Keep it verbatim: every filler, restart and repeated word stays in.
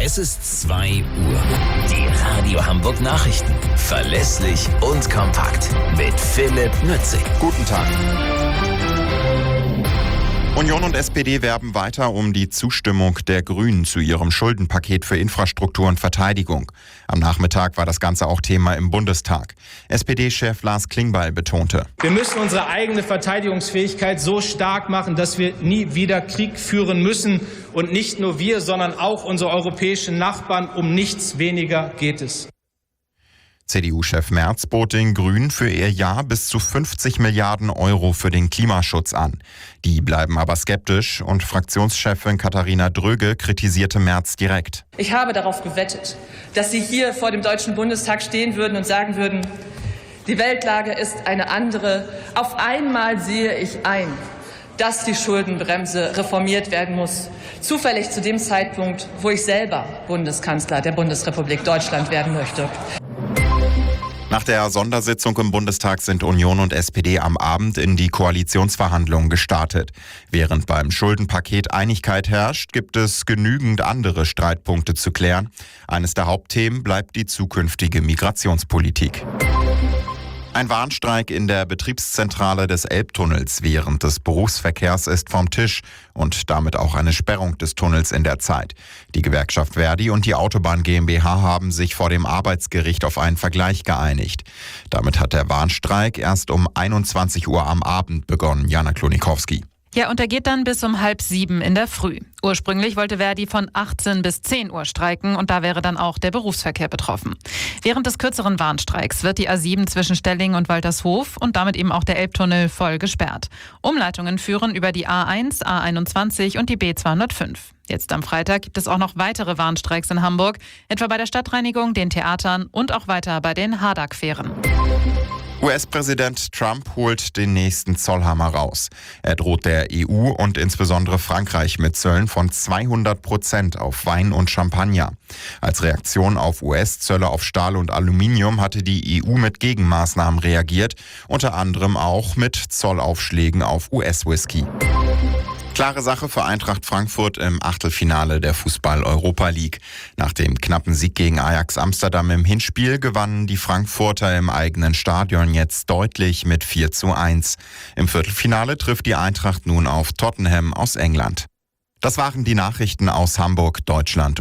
Es ist zwei Uhr. Die Radio Hamburg Nachrichten. Verlässlich und kompakt. Mit Philipp Nützig. Guten Tag. Union und S P D werben weiter um die Zustimmung der Grünen zu ihrem Schuldenpaket für Infrastruktur und Verteidigung. Am Nachmittag war das Ganze auch Thema im Bundestag. S P D-Chef Lars Klingbeil betonte: Wir müssen unsere eigene Verteidigungsfähigkeit so stark machen, dass wir nie wieder Krieg führen müssen. Und nicht nur wir, sondern auch unsere europäischen Nachbarn. Um nichts weniger geht es. C D U-Chef Merz bot den Grünen für ihr Jahr bis zu fünfzig Milliarden Euro für den Klimaschutz an. Die bleiben aber skeptisch und Fraktionschefin Katharina Dröge kritisierte Merz direkt. Ich habe darauf gewettet, dass Sie hier vor dem Deutschen Bundestag stehen würden und sagen würden, die Weltlage ist eine andere. Auf einmal sehe ich ein, dass die Schuldenbremse reformiert werden muss. Zufällig zu dem Zeitpunkt, wo ich selber Bundeskanzler der Bundesrepublik Deutschland werden möchte. Nach der Sondersitzung im Bundestag sind Union und S P D am Abend in die Koalitionsverhandlungen gestartet. Während beim Schuldenpaket Einigkeit herrscht, gibt es genügend andere Streitpunkte zu klären. Eines der Hauptthemen bleibt die zukünftige Migrationspolitik. Ein Warnstreik in der Betriebszentrale des Elbtunnels während des Berufsverkehrs ist vom Tisch und damit auch eine Sperrung des Tunnels in der Zeit. Die Gewerkschaft Verdi und die Autobahn GmbH haben sich vor dem Arbeitsgericht auf einen Vergleich geeinigt. Damit hat der Warnstreik erst um einundzwanzig Uhr am Abend begonnen. Jana Klonikowski. Ja, und er geht dann bis um halb sieben in der Früh. Ursprünglich wollte Verdi von achtzehn bis zehn Uhr streiken und da wäre dann auch der Berufsverkehr betroffen. Während des kürzeren Warnstreiks wird die A sieben zwischen Stellingen und Waltershof und damit eben auch der Elbtunnel voll gesperrt. Umleitungen führen über die A eins, A einundzwanzig und die B zweihundertfünf. Jetzt am Freitag gibt es auch noch weitere Warnstreiks in Hamburg, etwa bei der Stadtreinigung, den Theatern und auch weiter bei den Hadak-Fähren. U S-Präsident Trump holt den nächsten Zollhammer raus. Er droht der E U und insbesondere Frankreich mit Zöllen von zweihundert Prozent auf Wein und Champagner. Als Reaktion auf U S-Zölle auf Stahl und Aluminium hatte die E U mit Gegenmaßnahmen reagiert, unter anderem auch mit Zollaufschlägen auf U S-Whisky. Klare Sache für Eintracht Frankfurt im Achtelfinale der Fußball-Europa League. Nach dem knappen Sieg gegen Ajax Amsterdam im Hinspiel gewannen die Frankfurter im eigenen Stadion jetzt deutlich mit vier zu eins. Im Viertelfinale trifft die Eintracht nun auf Tottenham aus England. Das waren die Nachrichten aus Hamburg, Deutschland